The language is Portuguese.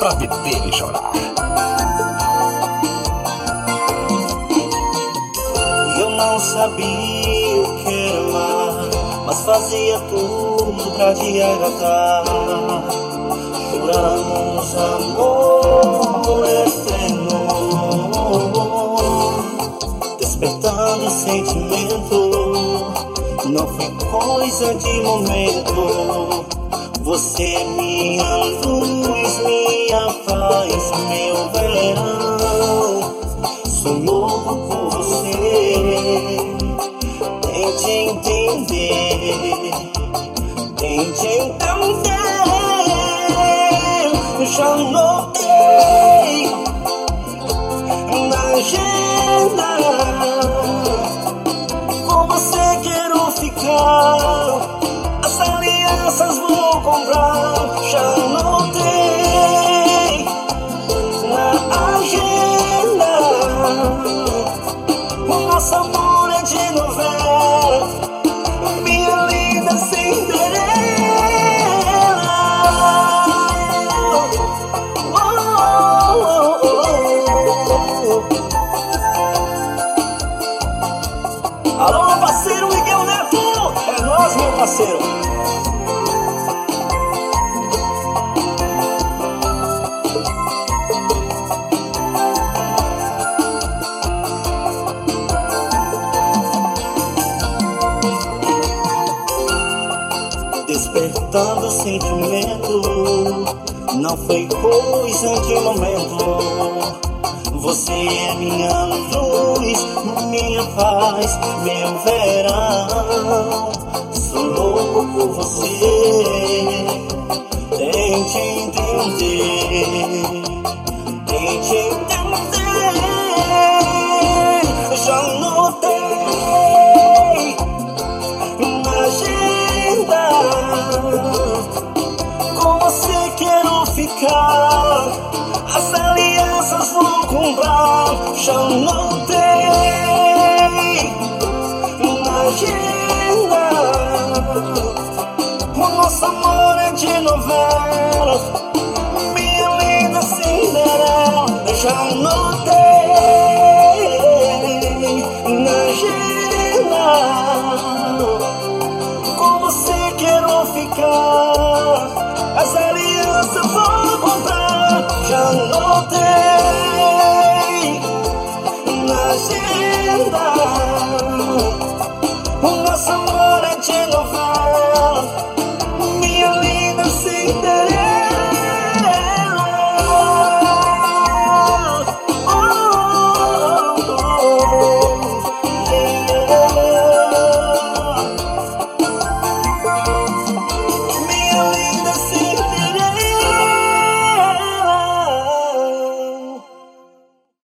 pra beber e chorar. Eu não sabia o que era amar, mas fazia tudo pra te agradar. Juramos amor eterno, despertando sentimento. Não foi coisa de momento. Você é minha luz, minha paz, meu verão. Sou louco por você. Tente entender, tente entender. Já notei na agenda. Com você quero ficar. As alianças vou comprar. Já notei na agenda. O nosso amor é de novela. Minha linda Cinderela. Alô, meu parceiro Miguel Neto. É nós, meu parceiro. Despertando sentimento. Não foi coisa de momento. Você é minha luz, minha paz, meu verão. Sou louco por você. Tente entender, tente entender. Já notei na agenda. Com você quero ficar. As alianças vou comprar. Já notei na agenda. O nosso amor é de novela. Minha linda Cinderela. Já notei